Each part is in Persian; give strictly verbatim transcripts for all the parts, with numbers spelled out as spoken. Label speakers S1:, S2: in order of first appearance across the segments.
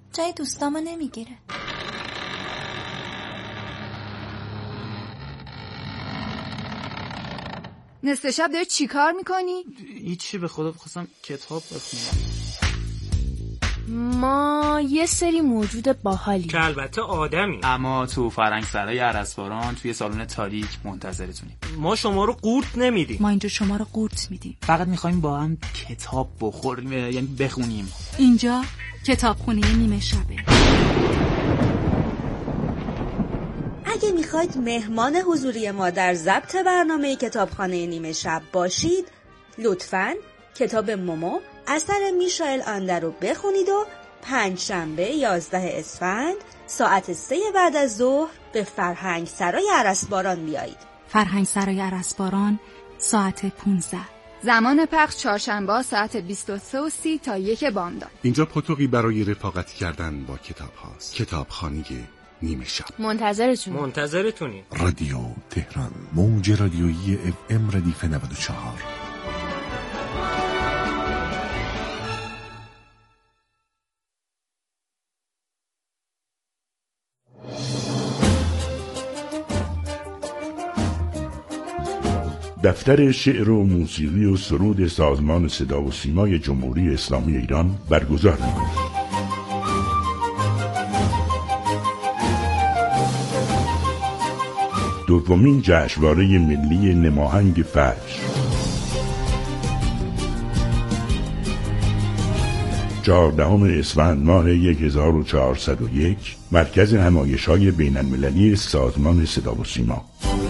S1: جای دوستامو نمیگیره.
S2: نصف شب داری چی کار میکنی؟
S3: هیچی، به خدا بخواستم کتاب بخونم.
S4: ما یه سری موجود باحالی
S5: که البته آدمی،
S3: اما تو فرهنگ سرای ارسباران توی سالن تاریک منتظرتونیم.
S5: ما شما رو قورت نمیدیم.
S2: ما اینجا شما رو قورت میدیم.
S3: فقط میخوایم با هم کتاب بخوریم، یعنی بخونیم.
S2: اینجا کتابخونه نیمه شبه.
S6: اگه میخواید مهمان حضوری ما در ضبط برنامه کتابخانه نیمه شب باشید، لطفاً کتاب مومو اثر میشائل آنده رو بخونید و پنج شنبه یازده اسفند ساعت سه بعد از ظهر به فرهنگ سرای ارسباران بیایید.
S2: فرهنگ سرای ارسباران ساعت پانزده.
S4: زمان پخش چهارشنبه ساعت بیست و سه و سی تا یک بامداد.
S7: اینجا پاتوقی برای رفاقت کردن با کتاب هاست. کتابخانه نیمه شب.
S4: منتظرتون.
S5: منتظرتونی.
S7: رادیو تهران، موج رادیویی اف ام ردیف نود و چهار. دفتر شعر و موسیقی و سرود سازمان صدا و سیمای جمهوری اسلامی ایران برگزار می‌کند. دومین جشنواره ملی نماهنگ فجر، چهاردهم اسفند ماه هزار و چهارصد و یک، مرکز نمایش‌های بین‌المللی سازمان صدا و سیما.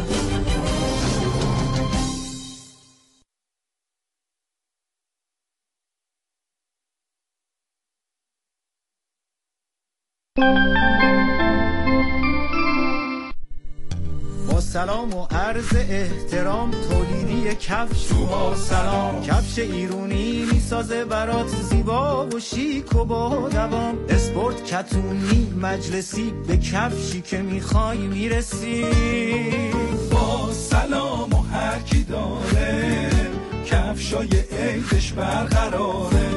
S8: سلام و عرض احترام، تولیدی کفش با سلام، کفش ایرونی میسازه برات زیبا و شیک و با دوام، اسپورت کتونی مجلسی، به کفشی که میخوای میرسی. با سلام و هر کی داره کفشای عیدش برقراره.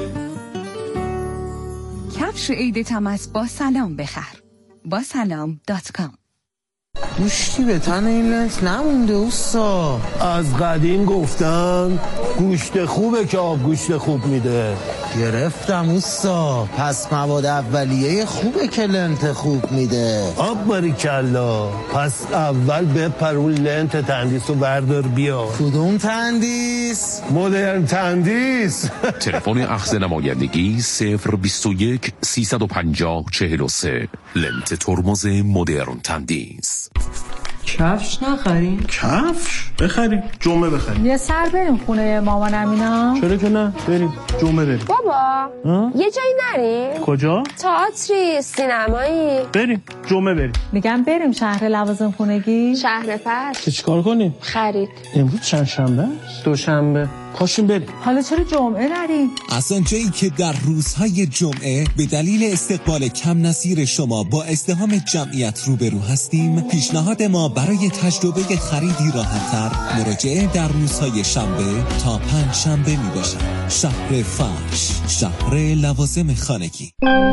S2: کفش عیدت هم از با سلام بخر. با سلام دات کام.
S9: گوشتی به تن این لنت نمونده اوستا.
S10: از قدیم گفتن گوشت خوبه که آب گوشت خوب میده.
S9: گرفتم اوستا. پس مواد اولیه خوبه که لنت خوب میده.
S10: آب باریکلا. پس اول بپر اون لنت تندیس رو بردار بیا.
S9: کدوم تندیس؟
S10: مدرن تندیس.
S11: تلفن اخذ نمایندگی صفر بیست و یک سیصد و پنجاه چهل و سه. لنت ترمز مدرن تندیس.
S12: کفش نخریم؟
S10: کفش؟ بخریم. جمعه بخریم.
S12: یه سر بریم خونه مامانم اینا.
S10: چرا که نه؟ بریم. جمعه بریم.
S13: بابا ها؟ یه جایی نریم؟
S10: کجا؟
S13: تئاتری، سینمایی.
S10: بریم. جمعه بریم.
S12: میگم بریم شهر لوازم خونگی.
S13: شهر فرش.
S10: چه چیکار کنیم؟
S13: خرید.
S10: امروز چند شنبه؟ دوشنبه. پاشیم بریم.
S12: حالا چرا جمعه نریم؟
S14: اصلا جایی که در روزهای جمعه به دلیل استقبال کم نظیر شما با ازدحام جمعیت روبرو هستیم، پیشنهاد ما برای تجربه خریدی راحت‌تر مراجعه در روزهای شنبه تا پنج شنبه می باشد. شهر فرش، شهر لوازم خانگی.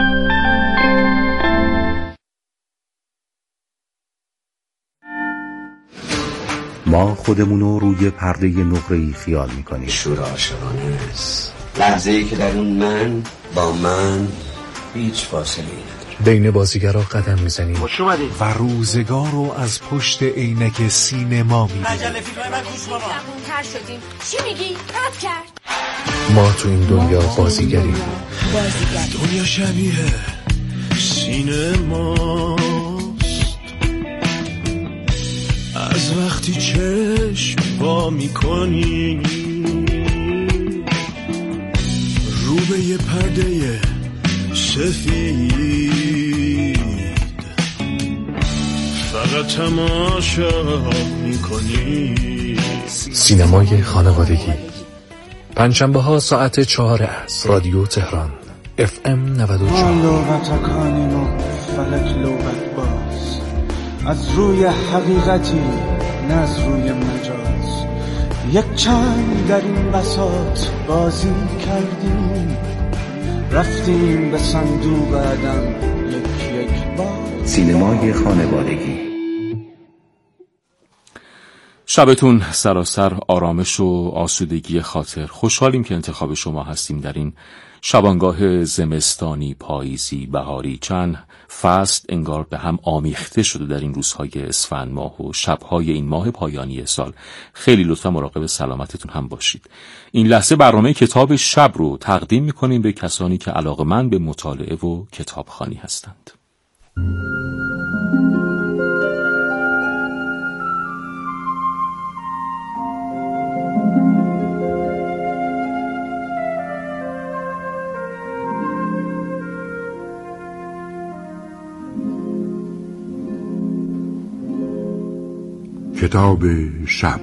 S15: ما خودمونو روی پرده نقره‌ای خیال میکنیم.
S16: شور عاشقانه است. لحظه‌ای که در اون من با من هیچ فاصله ای نداره.
S17: بین بازیگرا قدم میزنیم
S5: خوش اومدید
S17: و روزگار رو از پشت عینک سینما میبینیم.
S5: عجله فیلم من گوش بابا.
S13: زبون‌تر شدیم. چی میگی؟ رد کرد.
S17: ما تو این دنیا بازیگریم.
S13: بازیگر.
S10: دنیا شبیه سینما از وقتی چشم وا میکنی رو به یه پرده سفید فقط تماشا میکنی.
S17: سینمای خانوادگی پنجشنبه ها ساعت چهار عصر. رادیو تهران اف ام نود و چهار.
S18: لغتکانیم و فلک لغت باز، از روی حقیقتی نه از روی مجاز، یک چند در این بساط بازی کردیم، رفتیم به صندوق عدم یک یک بار.
S15: سینمای خانوادگی.
S17: شبتون سراسر آرامش و آسودگی خاطر. خوشحالیم که انتخاب شما هستیم در این شبانگاه زمستانی، پاییزی، بهاری. چند فصل انگار به هم آمیخته شده در این روزهای اسفند ماه و شبهای این ماه پایانی سال. خیلی لطفا مراقب سلامتتون هم باشید. این لحظه برنامه کتاب شب رو تقدیم میکنیم به کسانی که علاقه‌مند به مطالعه و کتابخوانی هستند.
S7: کتاب شب.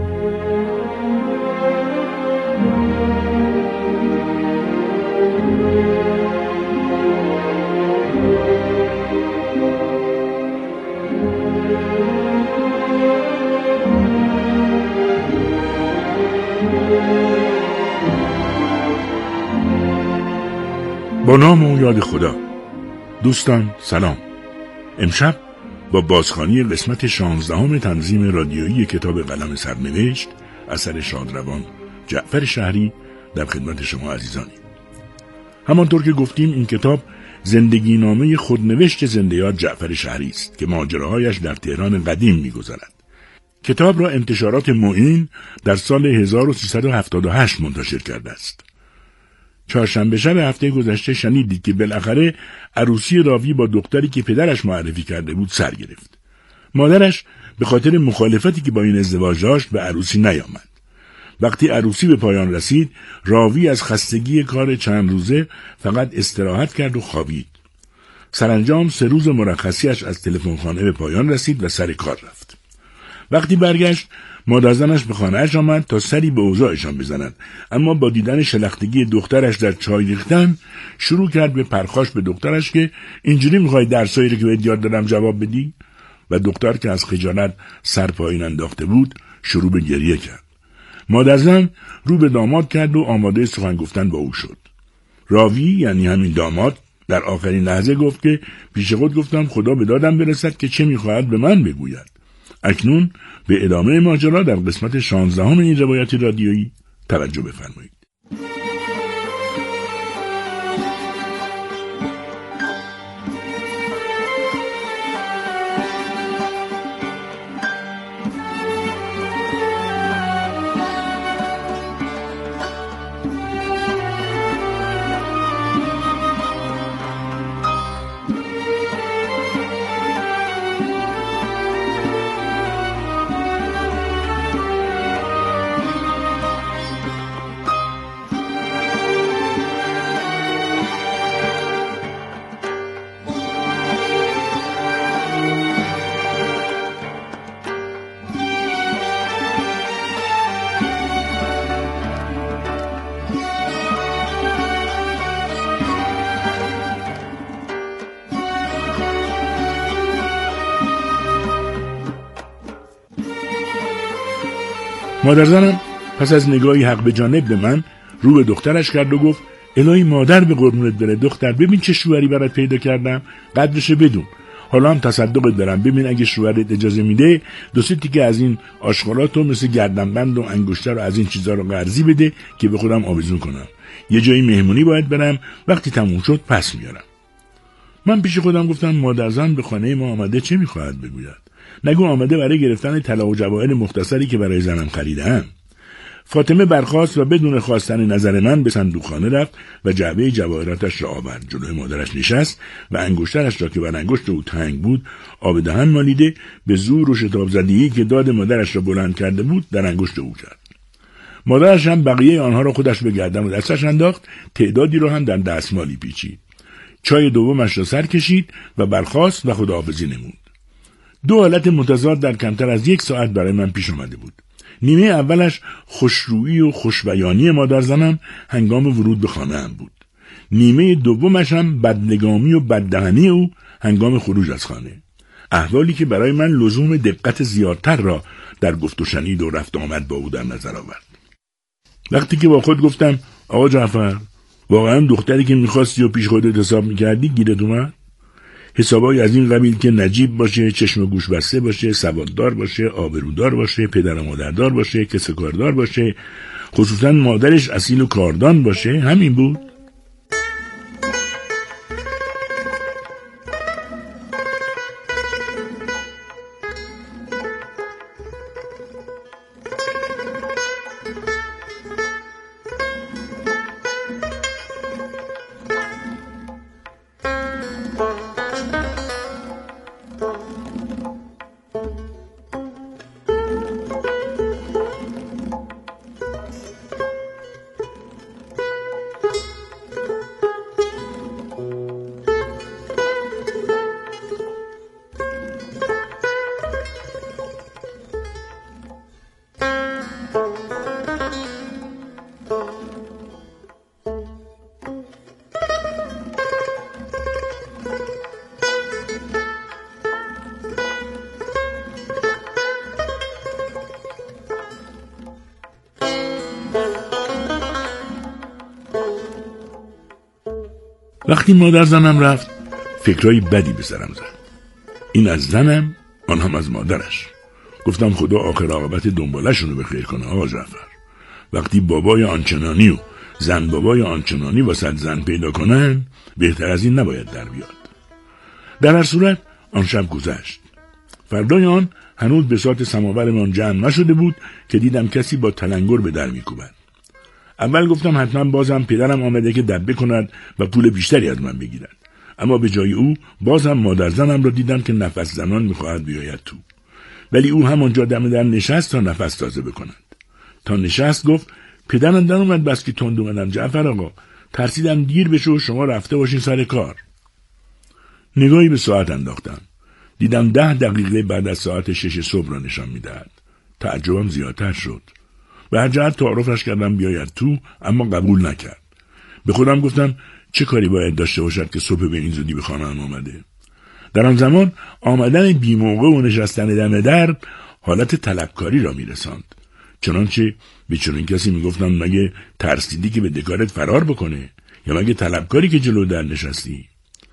S7: با نام و یاد خدا. دوستان سلام. امشب با بازخوانی قسمت شانزدهم تنظیم رادیویی کتاب قلم سرنوشت اثر شادروان جعفر شهری در خدمت شما عزیزانیم. همانطور که گفتیم این کتاب زندگی نامه خودنوشت زنده‌یاد جعفر شهری است که ماجراهایش در تهران قدیم می‌گذرد. کتاب را انتشارات معین در سال هزار و سیصد و هفتاد و هشت منتشر کرده است. چهارشنبه شب هفته گذشته شنیدید که بالاخره عروسی راوی با دختری که پدرش معرفی کرده بود سر گرفت. مادرش به خاطر مخالفتی که با این ازدواج داشت به عروسی نیامد. وقتی عروسی به پایان رسید، راوی از خستگی کار چند روزه فقط استراحت کرد و خوابید. سرانجام سه روز مرخصیش از تلفنخانه به پایان رسید و سر کار رفت. وقتی برگشت، مادرزنش به خانه‌اش آمد تا سری به اوضاعشان بزند، اما با دیدن شلختگی دخترش در چای ریختن شروع کرد به پرخاش به دخترش که اینجوری میخوای درسایی رو که بهت یاد دادم جواب بدی؟ و دختر که از خجالت سر پایین انداخته بود شروع به گریه کرد. مادرزن رو به داماد کرد و آماده سخن گفتن با او شد. راوی یعنی همین داماد در آخرین لحظه گفت که پیش خود گفتم خدا به دادم برسد که چه میخواهد به من بگوید. اکنون به ادامه ماجرا در قسمت شانزدهم این روایت رادیویی توجه بفرمایید. مادرزنم پس از نگاهی حق به جانب به من رو به دخترش کرد و گفت الهی مادر به قربونت بره دختر، ببین چه شوهری برات پیدا کردم، قدرش بدون. حالا هم تصدقت دارم، ببین اگه شوهرت اجازه میده دو سه تیکه از این آشغالاتو مثل گردنبند و انگشتر و از این چیزا رو قرضی بده که به خودم آویزون کنم. یه جایی مهمونی باید برم، وقتی تموم شد پس میارم. من پیش خودم گفتم مادرزن به خانه ما آمده چه میخواهد بگوید؟ نگو آمده برای گرفتن طلا و جواهر مختصری که برای زنم خریدم. فاطمه برخاست و بدون خواستن نظر من به صندوقخانه رفت و جعبه جواهراتش را آورد. جلوی مادرش نشست و انگشترش را که بر انگشت او تنگ بود آب دهن مالیده به زور و شتاب زدگی که داد مادرش را بلند کرده بود در انگشت او کرد. مادرش هم بقیه آنها را خودش به گردن و دستش انداخت، تعدادی را هم در دستمالی پیچید. چای دومش را سر کشید و برخاست و خداحافظی نمود. دو حالت متضاد در کمتر از یک ساعت برای من پیش آمده بود. نیمه اولش خوشرویی و خوشبیانی مادرزنم هنگام ورود به خانه هم بود. نیمه دومش هم بدنگامی و بددهنی او هنگام خروج از خانه. احوالی که برای من لزوم دقت زیادتر را در گفت و شنید و رفت آمد با او در نظر آورد. وقتی که با خود گفتم آقا جعفر واقعا دختری که میخواستی و پیش خودت حساب میکردی گیرت اومد؟ حسابای از این قبیل که نجیب باشه، چشم و گوش بسته باشه، سواددار باشه، آبرودار باشه، پدر و مادردار باشه، کسب و کاردار باشه، خصوصا مادرش اصیل و کاردان باشه، همین بود؟ وقتی مادر زنم رفت فکرای بدی به سرم زد. این از زنم، آن هم از مادرش. گفتم خدا آخر عاقبت دنبالشونو به خیر کنه آقا جعفر. وقتی بابای آنچنانی و زن بابای آنچنانی واسه زن پیدا کنن بهتر از این نباید در بیاد. در هر صورت آن شب گذشت. فردای آن هنوز بساط سماورمان جمع نشده بود که دیدم کسی با تلنگر به در میکوبد. اول گفتم حتما بازم پدرم آمده که دبه کند و پول بیشتری از من بگیرد. اما به جای او بازم مادر زنم را دیدم که نفس زنان میخواهد بیاید تو. ولی او همانجا دم در نشست تا نفس تازه بکند. تا نشست گفت پدرم در اومد بس که تند اومدم جعفر آقا. ترسیدم دیر بشه و شما رفته باشین سر کار. نگاهی به ساعت انداختم. دیدم ده دقیقه بعد از ساعت شش صبح را نشان میدهد. تعجبم زیادتر شد. به هر جهت تعارفش کردم بیاید تو، اما قبول نکرد. به خودم گفتم چه کاری باید داشته باشد که صبح به این زودی به خانه‌ام آمده. در آن زمان آمدن بی موقع و نشستن دم در حالت طلبکاری را میرساند. چنانچه به چنین کسی میگفتم مگه ترسیدی که به دکارت فرار بکنه یا مگه طلبکاری که جلو در نشستی؟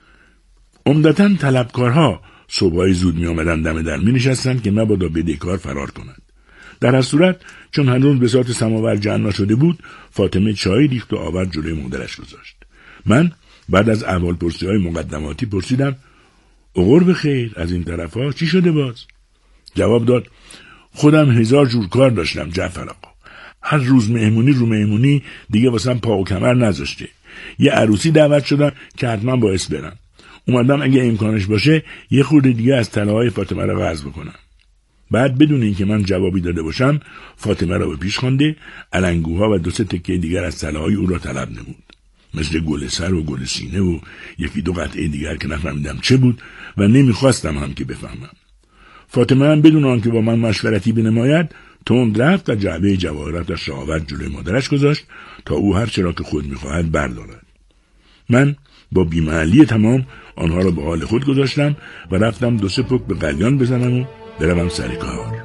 S7: عمدتاً طلبکارها صبحای زود می آمدن دم در می نشستن که مبادا به دکار فرار کند. در هر صورت چون هنوز بساط سماور جمع نشده بود فاطمه چای ریخت و آورد جلوی مادرش گذاشت. من بعد از احوال پرسی های مقدماتی پرسیدم عقر بخیر از این طرفا چی شده باز؟ جواب داد خودم هزار جور کار داشتم جعفر آقا. هر روز مهمونی رو مهمونی دیگه واسم پا و کمر نذاشته. یه عروسی دعوت شدم که حتما باعث برم. اومدم اگه امکانش باشه یه خورده دیگه از طلاهای فاطمه رو قرض بکنم. بعد بدون اینکه من جوابی داده باشم فاطمه را به پیش خوانده، علنگوها و دو سه تکه دیگر از طلاهای او را طلب نمود. مثل گل سر و گل سینه و یکی دو قطعه دیگر که نفهمیدم چه بود و نمیخواستم هم که بفهمم. فاطمه هم بدون آنکه با من مشورتی بنماید تند رفت و جعبه جواهراتش را آورد جلوی مادرش گذاشت تا او هر چرا که خود میخواهد بردارد. من با بی‌محلی تمام آنها را به حال خود گذاشتم و رفتم دو سه پک به قلیان بزنم و بروم سر کار.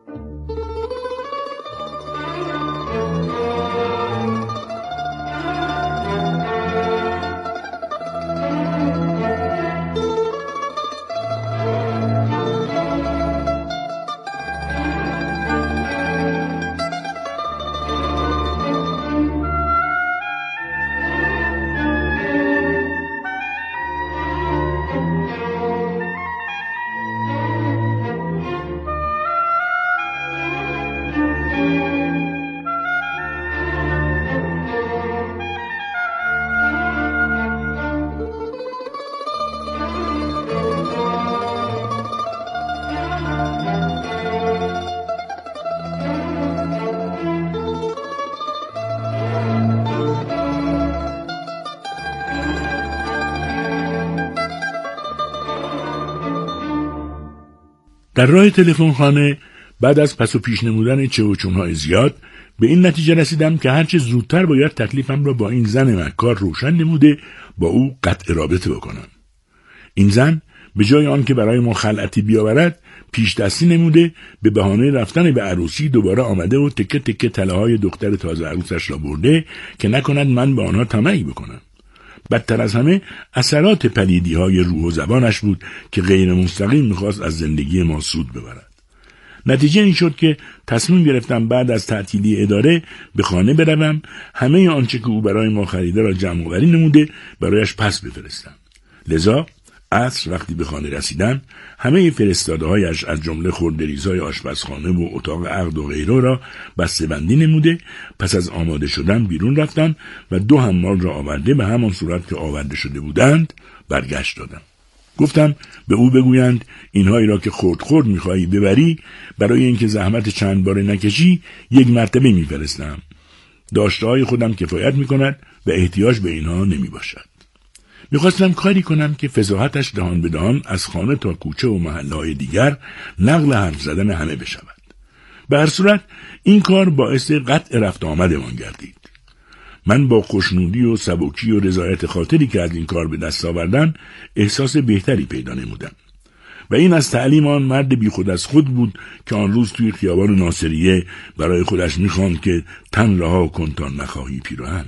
S7: در راه تلفن خانه بعد از پس و پیش نمودن چه و چونهای زیاد به این نتیجه رسیدم که هرچه زودتر باید تکلیفم را با این زن مکار روشن نموده با او قطع رابطه بکنم. این زن به جای آن که برای ما خلعتی بیاورد پیش دستی نموده، به بهانه رفتن به عروسی دوباره آمده و تکه تکه طلاهای دختر تازه عروسش را برده که نکند من به آنها طمعی بکنم. بدتر از همه اثرات پلیدی های روح و زبانش بود که غیر مستقیم میخواست از زندگی ما سود ببرد. نتیجه این شد که تصمیم گرفتم بعد از تعطیلی اداره به خانه بروم، همه آنچه که او برای ما خریده را جمع آوری نموده برایش پس بفرستم. لذا عصر وقتی به خانه رسیدم، همه فرستاده هایش از جمله خردریزهای آشپزخانه و اتاق عقد و غیره را بسته‌بندی نموده. پس از آماده شدن بیرون رفتم و دو حمال را آورده به همان صورت که آورده شده بودند برگشت دادم. گفتم به او بگویند اینهایی را که خرد خرد میخواهی ببری، برای اینکه زحمت چند باره نکشی یک مرتبه میفرستم. داشته های خودم کفایت میکند و احتیاج به اینها نمیباشد. میخواستم کاری کنم که فضاحتش دهان به دهان از خانه تا کوچه و محله های دیگر نقل حرف زدن همه بشود. به هر صورت این کار باعث قطع رفت آمدمان گردید. من با خوشنودی و سبکی و رضایت خاطری که از این کار به دست آوردم احساس بهتری پیدا نمودم. و این از تعلیم آن مرد بی خود از خود بود که آن روز توی خیابان ناصریه برای خودش میخواند که تن رها کن تا نخواهی پیراهن.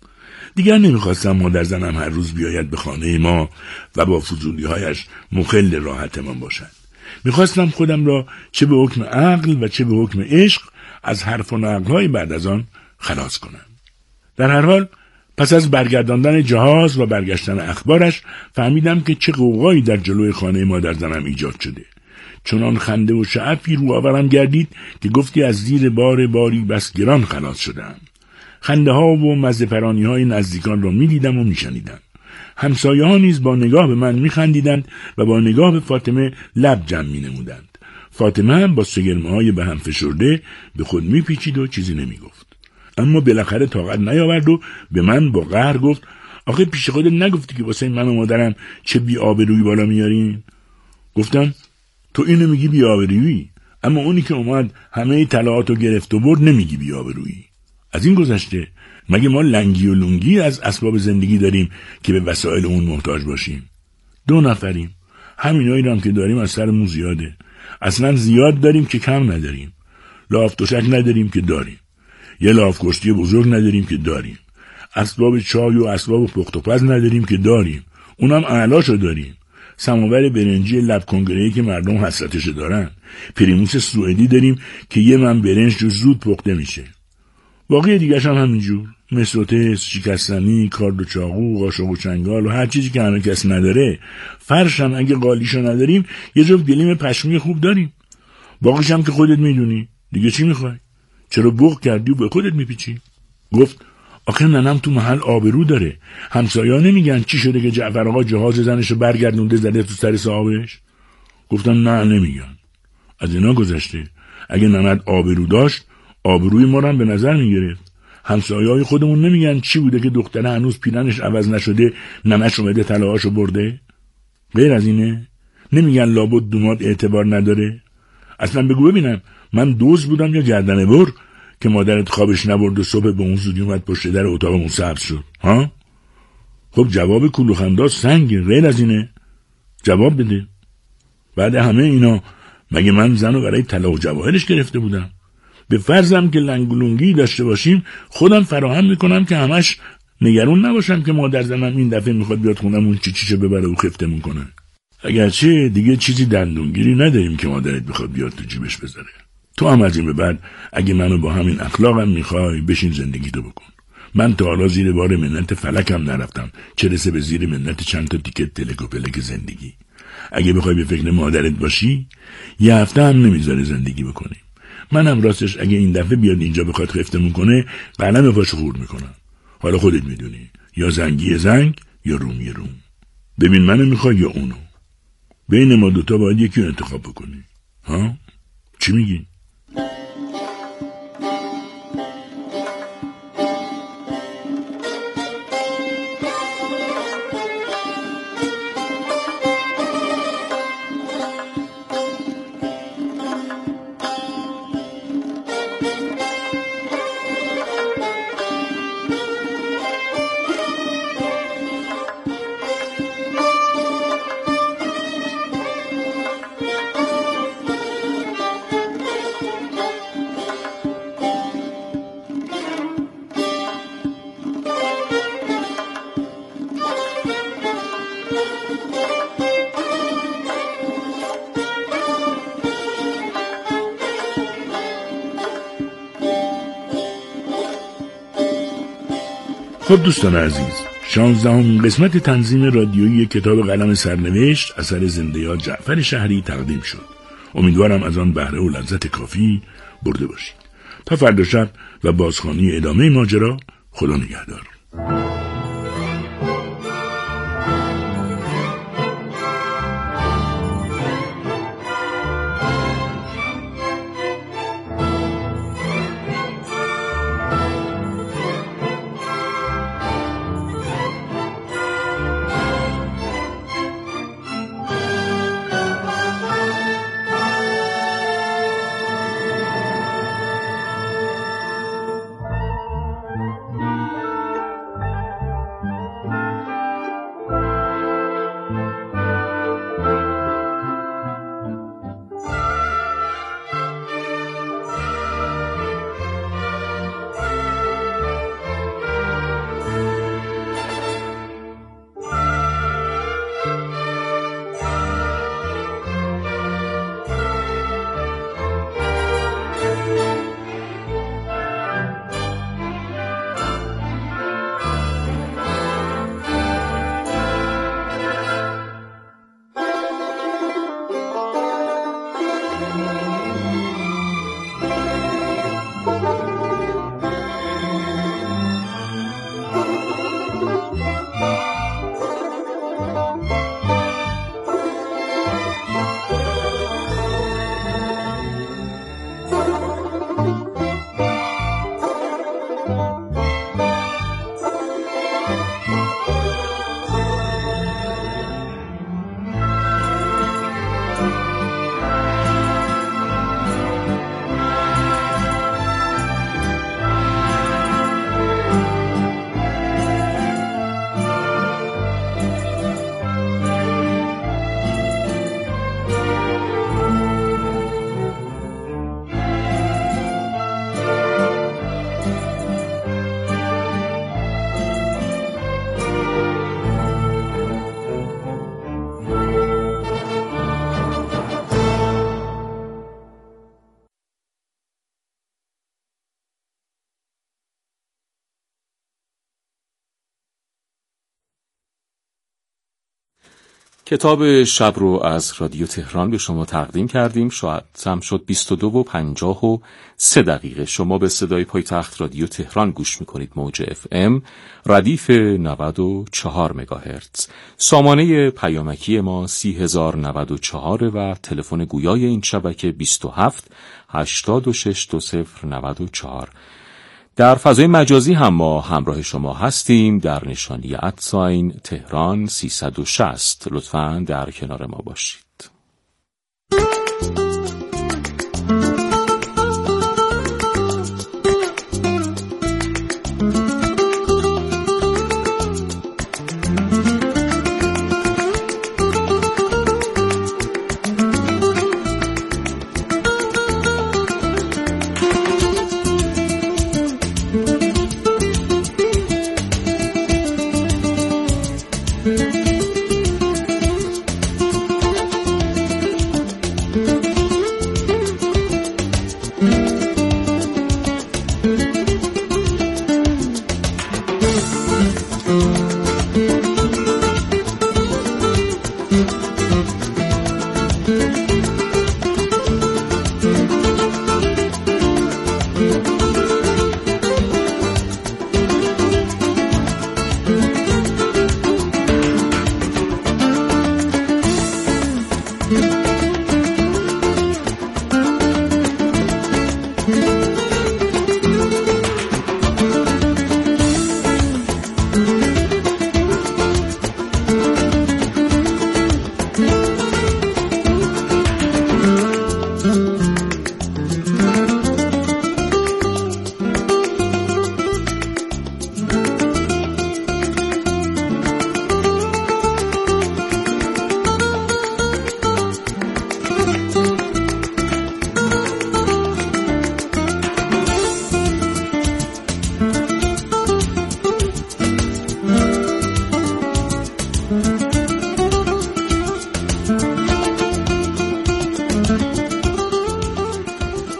S7: دیگر نمیخواستم مادر زنم هر روز بیاید به خانه ما و با فضولی‌هایش مخل راحتمان باشد. میخواستم خودم را چه به حکم عقل و چه به حکم عشق از حرف و نقل‌های بعد از آن خلاص کنم. در هر حال پس از برگرداندن جهاز و برگشتن اخبارش فهمیدم که چه غوغایی در جلوی خانه مادر زنم ایجاد شده. چنان خنده و شعفی رو آورم گردید که گفتی از زیر بار باری بس گران خلاص شدم. خنده ها و مزه پرانی های نزدیکان را می دیدم و می شنیدم. همسایه ها نیز با نگاه به من می خندیدند و با نگاه به فاطمه لب جمع می نمودند. فاطمه هم با سگرمه های به هم فشرده به خود می پیچید و چیزی نمی گفت. اما بالاخره طاقت نیاورد و به من با قهر گفت آخه پیش خودت نگفتی که واسه من و مادرم چه بی آبرویی بالا میارین؟ گفتم تو اینو میگی بی آبرویی، اما اونی که اومد همه طلاعاتو گرفت و برد نمیگی بی آبرویی. از این گذشته مگه ما لنگی و لنگی از اسباب زندگی داریم که به وسایل اون محتاج باشیم؟ دو نفریم، همینایی هم که داریم از سرمون زیاده. اصلا زیاد داریم که کم نداریم. لاف دوشک نداریم که داریم. یه لاف کشتی بزرگ نداریم که داریم. اسباب چای و اسباب پخت و پز نداریم که داریم. اونم اعلاشو داریم. سماور برنجی لب کنگره‌ای که مردم حسرتش دارن. پریموس سوئدی داریم که یه من برنج جو زود پخته میشه. باقی دیگرش هم همینجور. مسروتس، شکستنی، کارد و چاقو، قاشق و چنگال و هر چیزی که همه کس نداره. فرش هم اگه قالیشو نداریم یه جفت گلیم پشمی خوب داریم. باقیش هم که خودت میدونی. دیگه چی میخوای؟ چرا بغض کردی و به خودت میپیچی؟ گفت آخه ننم تو محل آبرو داره. همسایا نمیگن چی شده که جعفر آقا جهاز زنشو برگردونده زده تو سر صاحبش؟ گفتم نه نمیگن. از اینا گذشته. اگه ننت آبرو داشت آبروی ما رو به نظر میگرفت. همسایه‌های خودمون نمیگن چی بوده که دختره هنوز پیرنش عوض نشده ننش اومده طلاهاشو برده؟ غیر از اینه؟ نمیگن لابد دوماد اعتبار نداره؟ اصلا بگو ببینم من دوز بودم یا گردن بر که مادرت خوابش نبرد و صبح به اون زودی اومد پشت در اتاقمون سبز شد؟ ها؟ خب جواب کلوخنداز سنگه. غیر از اینه؟ جواب بده. بعد همه اینا مگه من زنو برای طلا و جواهرش گرفته بودم؟ به فرضم که لنگولونگی داشته باشیم خودم فراهم میکنم که همش نگران نباشم که مادر زنم این دفعه میخواد بیاد خونمون چی چیشو ببره و خفتمون کنه. اگرچه دیگه چیزی دندونگیری نداریم که مادرت بخواد بیاد تو جیبش بذاره. تو هم از این به بعد اگه منو با همین اخلاقم میخوای بشین زندگی تو بکن. من تا حالا زیر بار منت فلکم نرفتم، چه رسه به زیر منت چند تا تیکت تلک و پلک زندگی. اگه بخوای به فکر مادرت باشی یه هفته هم نمیذاره زندگی بکنیم. منم راستش اگه این دفعه بیاد اینجا بخواد خفتمون کنه قلم پاشو خورد میکنم. حالا خودت میدونی، یا زنگی زنگ یا رومی روم. ببین منو میخوای یا اونو. بین ما دوتا باید یکی انتخاب بکنی. ها؟ چی میگی؟ خب دوستان عزیز، شانزدهمین قسمت تنظیم رادیویی کتاب قلم سرنوشت اثر زنده یاد جعفر شهری تقدیم شد. امیدوارم از آن بهره و لذت کافی برده باشید. تا فردا شب و بازخوانی ادامه ماجرا، خدا نگهدار.
S17: کتاب شب رو از رادیو تهران به شما تقدیم کردیم. شاید هم شد بیست و دو و پنجاه و سه دقیقه. شما به صدای پایتخت رادیو تهران گوش میکنید. موج اف ام ردیف نود و چهار مگاهرتز. سامانه پیامکی ما سی هزار و نود و چهار و تلفن گویای این شبکه بیست و هفت هشتاد و شش دو صفر نود و چهار. در فضای مجازی هم ما همراه شما هستیم در نشانی ادساین تهران سیصد و شصت. لطفاً در کنار ما باشید.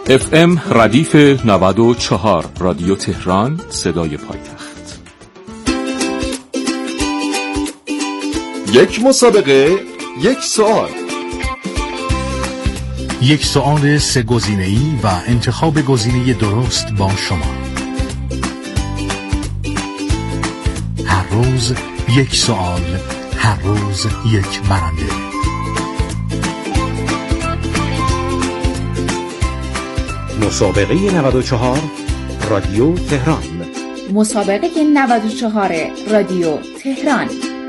S17: اف ام ردیف نود و چهار رادیو تهران، صدای پایتخت.
S1: یک مسابقه، یک سوال.
S19: یک سوال سه گزینه‌ای و انتخاب گزینه درست با شما. هر روز یک سوال، هر روز یک برنده.
S15: مسابقه نود و چهار رادیو تهران.
S20: مسابقه نود و چهار رادیو تهران.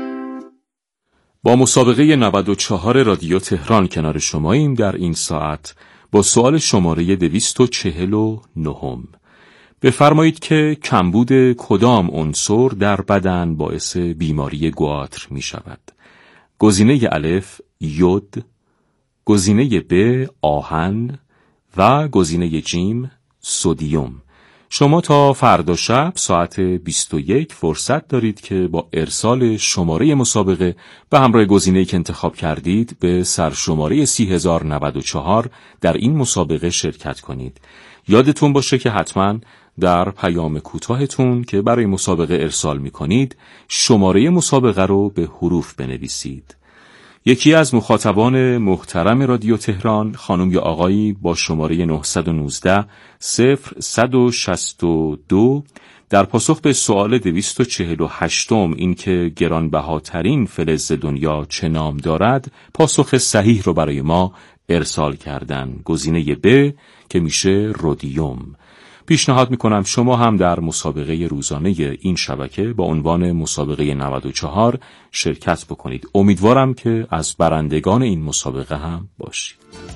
S17: با مسابقه نود و چهار رادیو تهران کنار شماییم در این ساعت با سوال شماره دویست و چهل و نه. بفرمایید که کمبود کدام عنصر در بدن باعث بیماری گواتر می شود؟ گزینه الف یود، گزینه ب آهن و گزینه جیم سدیم. شما تا فردا شب ساعت بیست و یک فرصت دارید که با ارسال شماره مسابقه به همراه گزینه‌ای که انتخاب کردید به سرشماره سی هزار و نود و چهار در این مسابقه شرکت کنید. یادتون باشه که حتما در پیام کوتاهتون که برای مسابقه ارسال می کنید شماره مسابقه رو به حروف بنویسید. یکی از مخاطبان محترم رادیو تهران، خانم یا آقایی با شماره نه یک نه صفر شش دو در پاسخ به سوال دویست و چهل و هشت این که گرانبهاترین فلز دنیا چه نام دارد، پاسخ صحیح رو برای ما ارسال کردن. گزینه ب که میشه رودیوم. پیشنهاد میکنم شما هم در مسابقه روزانه این شبکه با عنوان مسابقه نود و چهار شرکت بکنید. امیدوارم که از برندگان این مسابقه هم باشید.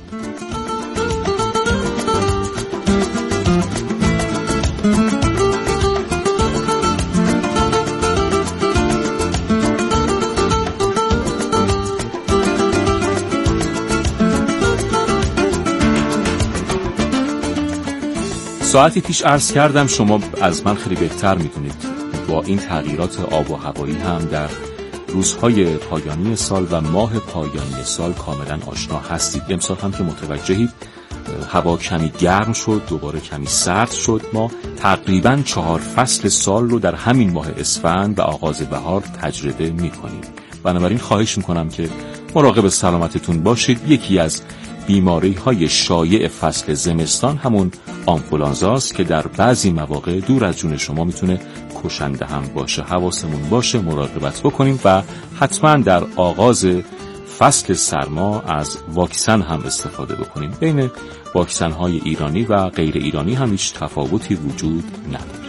S17: ساعتی پیش عرض کردم شما از من خیلی بهتر میدونید با این تغییرات آب و هوایی هم در روزهای پایانی سال و ماه پایانی سال کاملا آشنا هستید. امسال هم که متوجهید هوا کمی گرم شد، دوباره کمی سرد شد. ما تقریبا چهار فصل سال رو در همین ماه اسفند و آغاز بهار تجربه میکنیم. بنابراین خواهش میکنم که مراقب سلامتتون باشید. یکی از بیماری های شایع فصل زمستان همون آنفولانزاست که در بعضی مواقع دور از جون شما میتونه کشنده هم باشه. حواسمون باشه، مراقبت بکنیم و حتما در آغاز فصل سرما از واکسن هم استفاده بکنیم. بین واکسن های ایرانی و غیر ایرانی هم هیچ تفاوتی وجود نداره.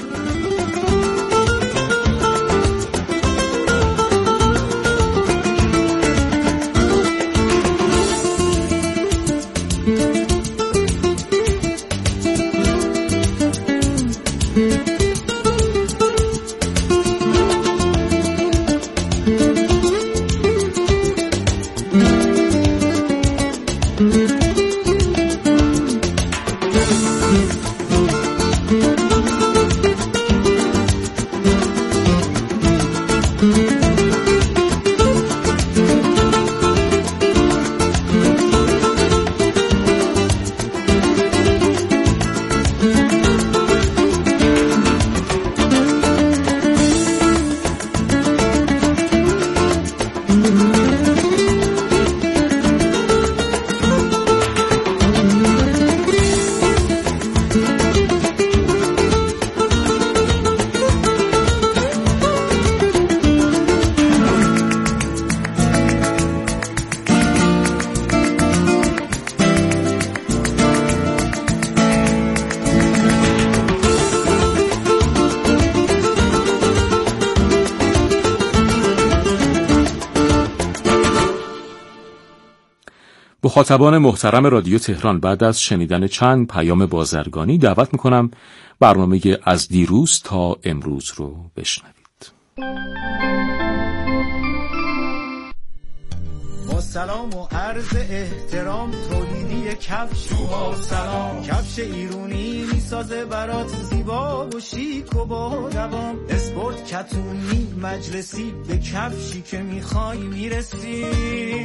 S17: مخاطبان محترم رادیو تهران، بعد از شنیدن چند پیام بازرگانی دعوت میکنم برنامه از دیروز تا امروز رو بشنوید.
S8: با سلام و عرض احترام تولیدی کفش با سلام، کفش ایرونی میسازه برات زیبا و شیک و با دوام، اسپورت کتونی مجلسی به کفشی که میخوای میرسی.